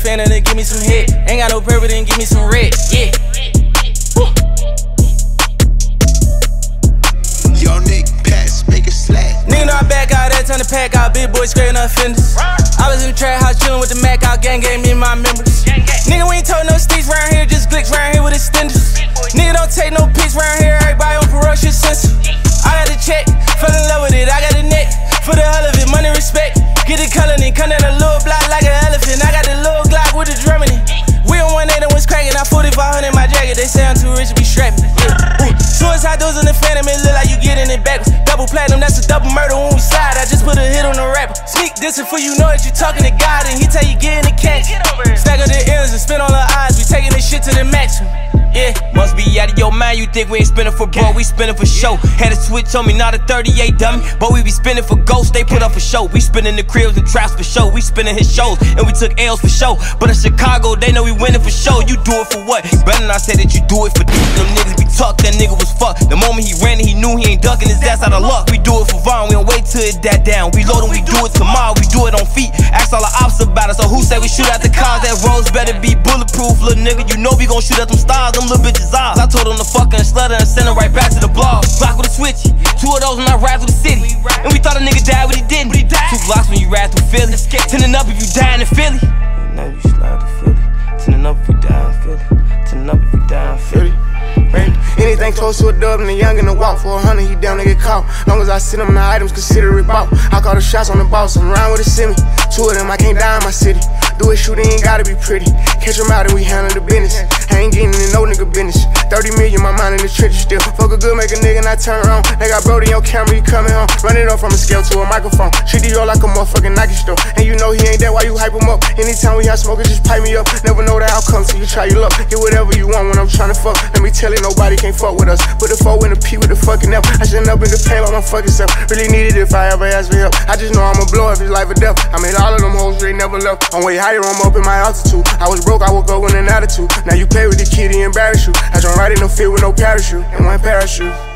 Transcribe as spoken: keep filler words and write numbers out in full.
fan and give me some head. Ain't got no purple, then give me some red. Yeah. Woo. Young Nick, pass, make it slack. Nigga know I back out, that turn the pack out. Big boy scraping up fenders. I was in the trap house chillin' with the Mac out. Gang gave me my members. Nigga, we ain't told no sticks round here, just glicks round here with extenders. Nigga don't take no pics round here, everybody on ferocious sense. I got the check, fell in love with it, I got the neck. For the hell of it, money respect. Get the color and come down a little block like an elephant. I got the little Glock with the drum in it. We on one eight and what's cracking. I forty-five hundred in my jacket. They say I'm too rich to be strapping. Yeah. Ooh. Suicide doors in the phantom, it look like you getting it backwards. Double platinum, that's a double murder when we slide. I just put a hit on the rapper. Sneak this before you know it, you talking to God and he tell you get in the catch. Stack up the M's and spin on the eyes. We taking this shit to the maximum. Yeah, must be out of your mind, you think we ain't spinning for bro, we spinning for show. Had a switch on me, not a thirty-eight dummy, but we be spinning for ghosts, they put up for show. We spinning the cribs and traps for show, we spinning his shows, and we took L's for show. But in Chicago, they know we winning for show. You do it for what? Better not say that you do it for them niggas be tucked, that nigga was fucked. The moment he ran it, he knew he ain't ducking his ass out of luck. We do it for Vaughn, we don't wait till it that down. We load and we do it tomorrow, we do it on feet. Ask all the ops about it, so who say we shoot at the cars? That roads better be bulletproof, little nigga. You know we gon' shoot at them stars, them little bitches eyes. I told them to fuck and slutter and send her right back to the blog. Block with a switch, two of those when I ride through the city. And we thought a nigga died, but he didn't. Two blocks when you ride through Philly. Tending up if you dying in Philly. Now you slide to Philly. Tending up if you die in Philly. Tending up if you die in Philly. Anything close to a dub and a young in the walk. For a hundred, he down to get caught. Long as I send him the items, consider it bought. I call the shots on the boss, I'm around with a semi. Two of them, I can't die in my city. Do it, shoot, it ain't gotta be pretty. Catch him out and we handle the business. I ain't getting in no nigga business. thirty million, my mind in the trenches still. Fuck a good, make a nigga not turn around. They got Brody on camera, he coming home. Run it up from a scale to a microphone. Treat the yo like a motherfucking Nike store. And you know he ain't that, why you hype him up? Anytime we have smoke, just pipe me up. Never know the outcome till you try your luck. Get whatever you want when I'm trying to fuck. Let me tell you, nobody can't fuck with us. Put the four in the P with the fucking F. I should end up in the pain by my fucking self. Really need it if I ever ask for help. I just know I'ma blow if it's life or death. I made all of them hoes, they never left. I'm way higher, I'm up in my altitude. I was broke, I woke up with an attitude. Now you play with the kid, he embarrass you. I jump right in the field with no parachute and one parachute.